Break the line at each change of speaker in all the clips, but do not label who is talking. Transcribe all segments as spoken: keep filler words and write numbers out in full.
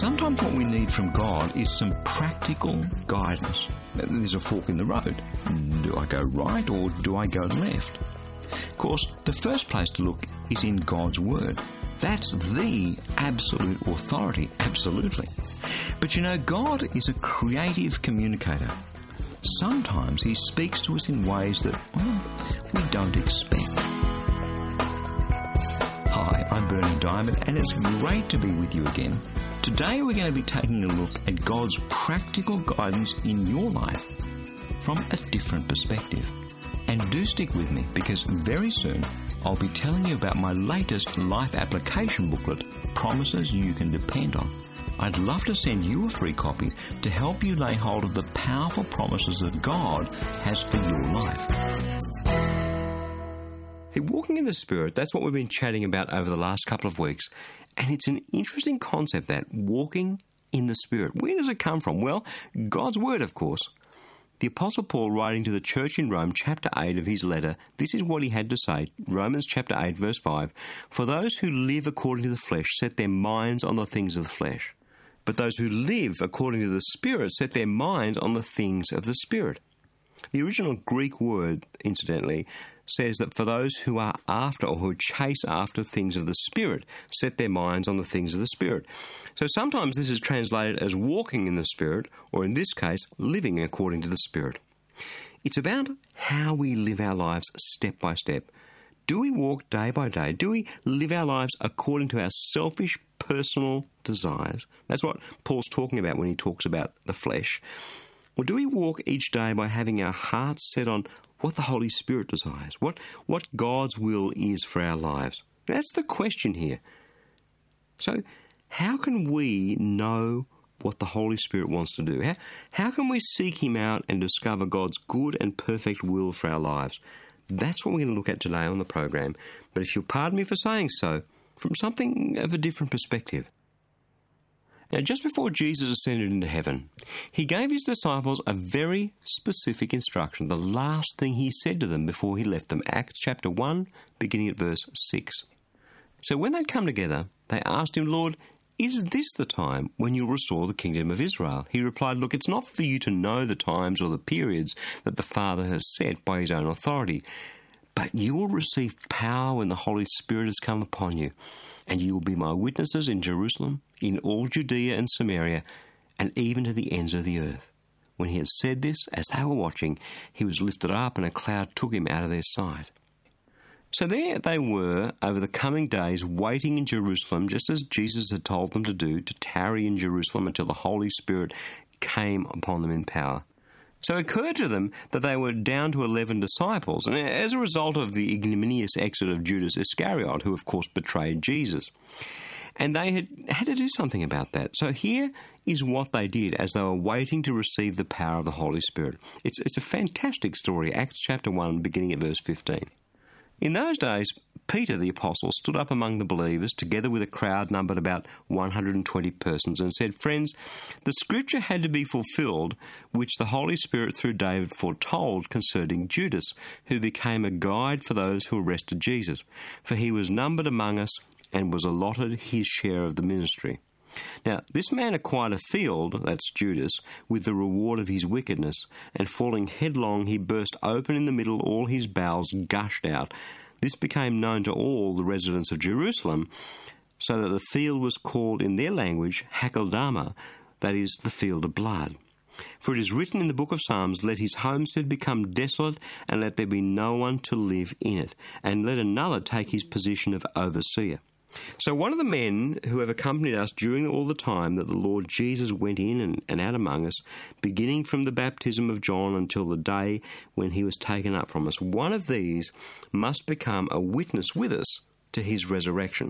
Sometimes what we need from God is some practical guidance. There's a fork in the road. Do I go right or do I go left? Of course, the first place to look is in God's Word. That's the absolute authority, absolutely. But you know, God is a creative communicator. Sometimes He speaks to us in ways that, well, we don't expect. Hi, I'm Bernard Diamond, and it's great to be with you again. Today we're going to be taking a look at God's practical guidance in your life from a different perspective. And do stick with me, because very soon I'll be telling you about my latest life application booklet, Promises You Can Depend On. I'd love to send you a free copy to help you lay hold of the powerful promises that God has for your life. Hey, walking in the Spirit, that's what we've been chatting about over the last couple of weeks. And it's an interesting concept, that walking in the Spirit. Where does it come from? Well, God's Word, of course. The Apostle Paul, writing to the church in Rome, chapter eight of his letter, this is what he had to say. Romans chapter eight, verse five. For those who live according to the flesh set their minds on the things of the flesh. But those who live according to the Spirit set their minds on the things of the Spirit. The original Greek word, incidentally, says that for those who are after or who chase after things of the Spirit set their minds on the things of the Spirit. So sometimes this is translated as walking in the Spirit, or in this case, living according to the Spirit. It's about how we live our lives step by step. Do we walk day by day? Do we live our lives according to our selfish personal desires? That's what Paul's talking about when he talks about the flesh. Or do we walk each day by having our hearts set on what the Holy Spirit desires, what, what God's will is for our lives? That's the question here. So how can we know what the Holy Spirit wants to do? How, how can we seek Him out and discover God's good and perfect will for our lives? That's what we're going to look at today on the program. But if you'll pardon me for saying so, from something of a different perspective. Now, just before Jesus ascended into heaven, He gave His disciples a very specific instruction, the last thing He said to them before He left them. Acts chapter one, beginning at verse six. So when they'd come together, they asked Him, Lord, is this the time when you'll restore the kingdom of Israel? He replied, look, it's not for you to know the times or the periods that the Father has set by His own authority, but you will receive power when the Holy Spirit has come upon you, and you will be my witnesses in Jerusalem, in all Judea and Samaria, and even to the ends of the earth. When He had said this, as they were watching, He was lifted up, and a cloud took Him out of their sight. So there they were over the coming days, waiting in Jerusalem, just as Jesus had told them to do, to tarry in Jerusalem until the Holy Spirit came upon them in power. So it occurred to them that they were down to eleven disciples, and as a result of the ignominious exit of Judas Iscariot, who of course betrayed Jesus. And they had had to do something about that. So here is what they did as they were waiting to receive the power of the Holy Spirit. It's, it's a fantastic story, Acts chapter one, beginning at verse fifteen. In those days, Peter the apostle stood up among the believers, together with a crowd numbered about one hundred twenty persons, and said, Friends, the scripture had to be fulfilled, which the Holy Spirit through David foretold concerning Judas, who became a guide for those who arrested Jesus. For he was numbered among us and was allotted his share of the ministry. Now, this man acquired a field, that's Judas, with the reward of his wickedness, and falling headlong, he burst open in the middle, all his bowels gushed out. This became known to all the residents of Jerusalem, so that the field was called in their language Hakeldama, that is, the field of blood. For it is written in the book of Psalms, Let his homestead become desolate, and let there be no one to live in it, and let another take his position of overseer. So one of the men who have accompanied us during all the time that the Lord Jesus went in and, and out among us, beginning from the baptism of John until the day when he was taken up from us, one of these must become a witness with us to his resurrection.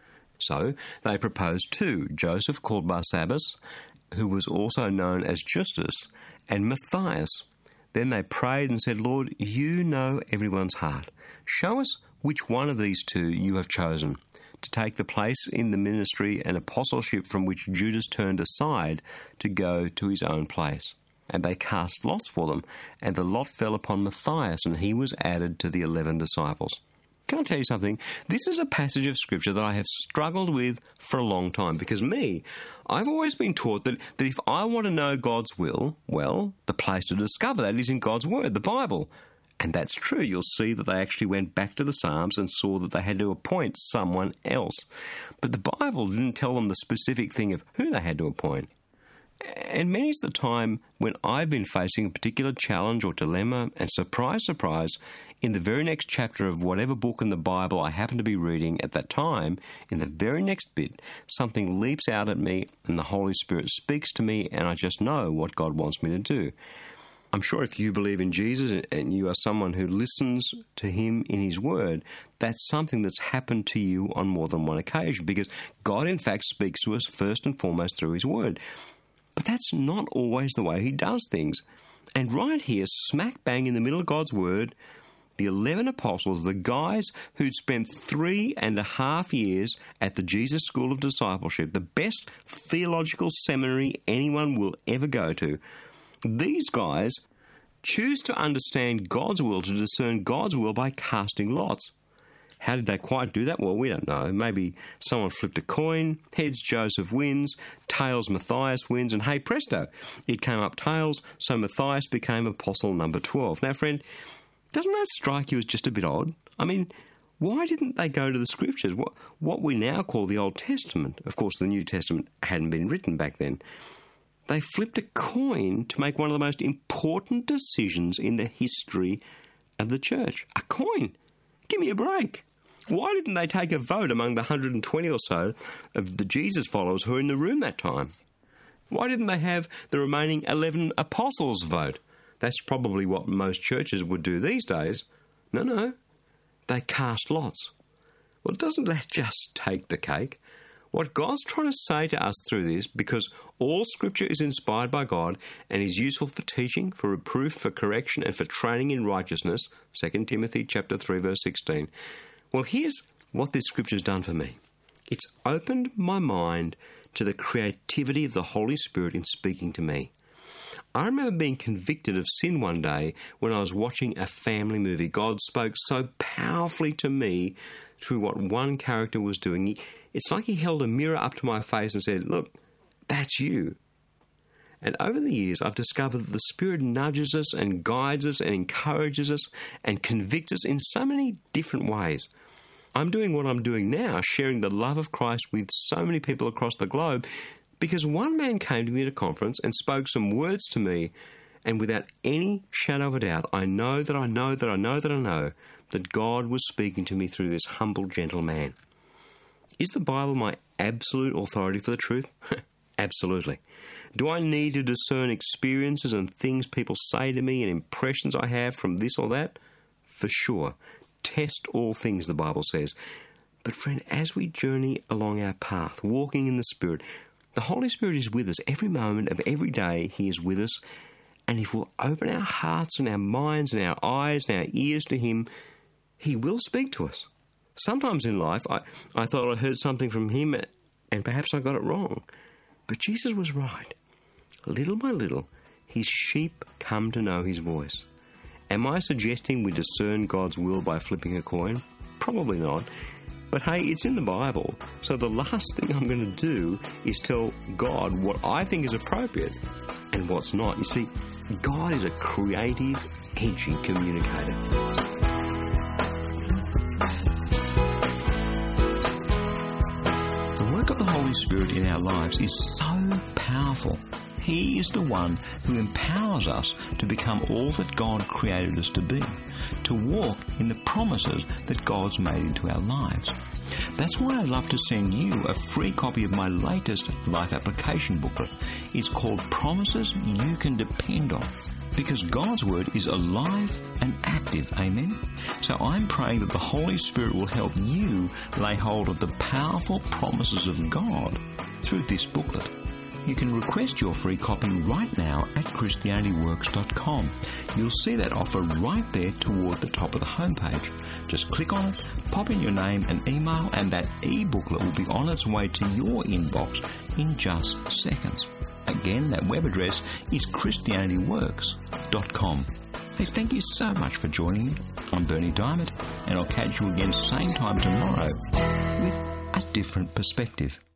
So they proposed two, Joseph called Barsabbas, who was also known as Justus, and Matthias. Then they prayed and said, Lord, you know everyone's heart. Show us which one of these two you have chosen to take the place in the ministry and apostleship from which Judas turned aside to go to his own place. And they cast lots for them, and the lot fell upon Matthias, and he was added to the eleven disciples.
Can I tell you something? This is a passage of Scripture that I have struggled with for a long time, because me, I've always been taught that, that if I want to know God's will, well, the place to discover that is in God's Word, the Bible. And that's true. You'll see that they actually went back to the Psalms and saw that they had to appoint someone else. But the Bible didn't tell them the specific thing of who they had to appoint. And many's the time when I've been facing a particular challenge or dilemma, and surprise, surprise, in the very next chapter of whatever book in the Bible I happen to be reading at that time, in the very next bit, something leaps out at me and the Holy Spirit speaks to me, and I just know what God wants me to do. I'm sure if you believe in Jesus and you are someone who listens to him in his word, that's something that's happened to you on more than one occasion, because God in fact speaks to us first and foremost through his word. But that's not always the way he does things. And right here, smack bang in the middle of God's word, the eleven apostles, the guys who'd spent three and a half years at the Jesus School of Discipleship, the best theological seminary anyone will ever go to, these guys choose to understand God's will, to discern God's will by casting lots. How did they quite do that? Well, we don't know. Maybe someone flipped a coin, heads Joseph wins, tails Matthias wins, and hey presto, it came up tails, so Matthias became apostle number twelve. Now friend, doesn't that strike you as just a bit odd? I mean, why didn't they go to the Scriptures, what, what we now call the Old Testament? Of course, the New Testament hadn't been written back then. They flipped a coin to make one of the most important decisions in the history of the church. A coin. Give me a break. Why didn't they take a vote among the one hundred twenty or so of the Jesus followers who were in the room that time? Why didn't they have the remaining eleven apostles vote? That's probably what most churches would do these days. No, no. They cast lots. Well, doesn't that just take the cake? What God's trying to say to us through this, because all Scripture is inspired by God and is useful for teaching, for reproof, for correction, and for training in righteousness, Second Timothy chapter three, verse sixteen. Well, here's what this Scripture's done for me. It's opened my mind to the creativity of the Holy Spirit in speaking to me. I remember being convicted of sin one day when I was watching a family movie. God spoke so powerfully to me through what one character was doing. He, it's like he held a mirror up to my face and said, look, that's you. And over the years, I've discovered that the Spirit nudges us and guides us and encourages us and convicts us in so many different ways. I'm doing what I'm doing now, sharing the love of Christ with so many people across the globe, because one man came to me at a conference and spoke some words to me, and without any shadow of a doubt, I know that I know that I know that I know that God was speaking to me through this humble, gentle man. Is the Bible my absolute authority for the truth? Absolutely. Do I need to discern experiences and things people say to me and impressions I have from this or that? For sure. Test all things, the Bible says. But friend, as we journey along our path, walking in the Spirit, the Holy Spirit is with us every moment of every day. He is with us. And if we'll open our hearts and our minds and our eyes and our ears to Him, He will speak to us. Sometimes in life, I, I thought I heard something from Him and perhaps I got it wrong. But Jesus was right. Little by little, His sheep come to know His voice. Am I suggesting we discern God's will by flipping a coin? Probably not. But hey, it's in the Bible. So the last thing I'm going to do is tell God what I think is appropriate and what's not. You see, God is a creative, edgy communicator. The work of the Holy Spirit in our lives is so powerful. He is the one who empowers us to become all that God created us to be, to walk in the promises that God's made into our lives. That's why I'd love to send you a free copy of my latest life application booklet. It's called Promises You Can Depend On, because God's Word is alive and active, amen? So I'm praying that the Holy Spirit will help you lay hold of the powerful promises of God through this booklet. You can request your free copy right now at Christianity Works dot com. You'll see that offer right there toward the top of the homepage. Just click on it, pop in your name and email, and that e-booklet will be on its way to your inbox in just seconds. Again, that web address is Christianity Works dot com.
Hey, thank you so much for joining me. I'm Bernie Diamond, and I'll catch you again same time tomorrow with a different perspective.